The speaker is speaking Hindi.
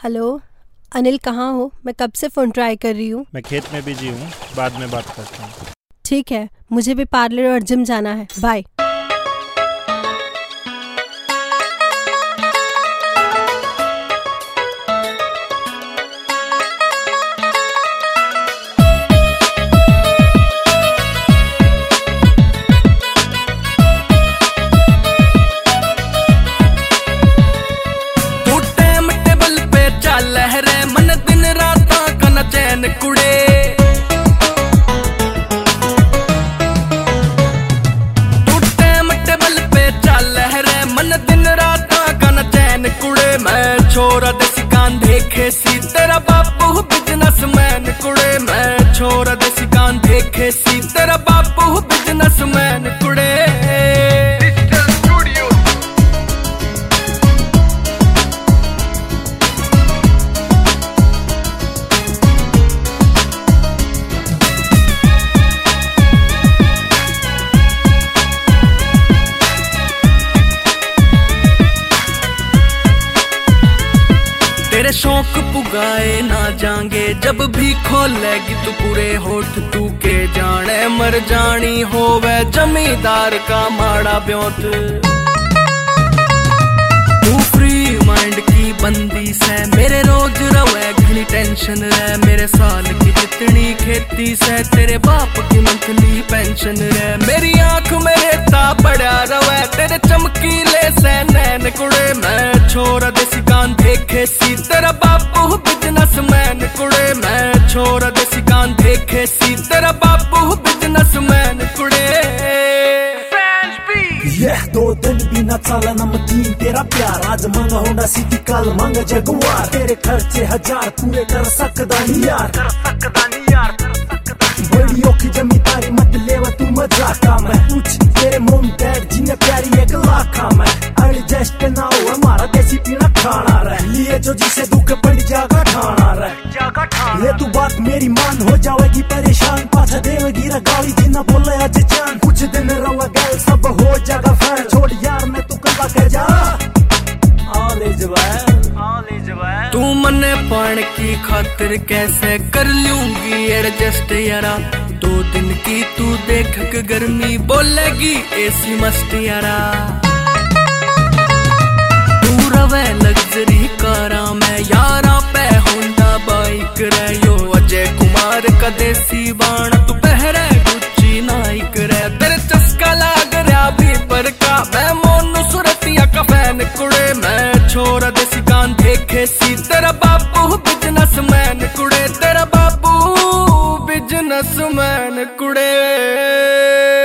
हेलो अनिल, कहाँ हो? मैं कब से फ़ोन ट्राई कर रही हूँ। मैं खेत में बिजी हूँ, बाद में बात करता हूँ। ठीक है, मुझे भी पार्लर और जिम जाना है। बाय। मन दिन रात कन चैन कुड़े तू टाइम टेबल पे चल रे, मन दिन रात कन चैन कुड़े। मैं छोरा देसी कान देखे सी तेरा बापू बिजनेसमैन कुड़े। मैं छोरा देसी कान देखे सी तेरा बापू बिजनेसमैन कुड़े। तेरे शौक पुगाए ना जाएंगे, जब भी खोलेगी तू पूरे होठ तू के जाने। मर जानी होवे जमींदार का माड़ा ब्योत। तू फ्री माइंड की बंदी से मेरे रोज रवे घनी टेंशन रे। मेरे साल की जितनी खेती से तेरे बाप की मंथली पेंशन रे। मेरी आंख में रेता पड़ा रवे तेरे चमकीले से नैन कुड़े। मैं छोरा देसी कान देखे सी तेरा बापू बिजनेसमैन कुड़े। मैं छोरा देसी कान देखे सी तेरा बापू बिजनेसमैन कुड़े। दो दिन भी न चला नमकीन तेरा प्यार। आज मांगा होंडा सिटी, कल मांगा जगुआर। तेरे खर्चे 1000 पूरे कर सकदा नहीं यार, कर सकदा नहीं यार। बड़ी औखी जमींदारी मत लेवा तू मजाका। मैं पूछ तेरे मोम डैड जिन्हें प्यारी 1 लाख मैं। एडजस्ट ना हो हमारा देसी पीना खाना रह लिए जो जिसे दुख पड़ जागा ठाना रह। ले तू बात मेरी मान हो जाएगी परेशान। पाछा देवेगी गाली जिन्ना बोले आज जान। कुछ दिन रवा गए सब हो जाएगा फैन। छोड़ यार मैं तू कल्ला कह जा तू मने पान की खातिर कैसे कर लूंगी एडजस्ट यारा। 2 दिन की तू देख के गर्मी बोलेगी एसी मस्त यारा। तू रवे लग्जरी कारा में यारा पे होंडा बाइक रे। यो अजय कुमार का देसी बाण तू पहरे गुच्ची नाइक रे। तेरे चस्का लाग रहा भी पर का मैं मोनू सुरतिया का फैन कुड़े। मैं छोरा देसी कान देखे सी तेरा बापू बिजनेसमैन कुड़े। तेरा बापू बिजनेसमैन कुड़े।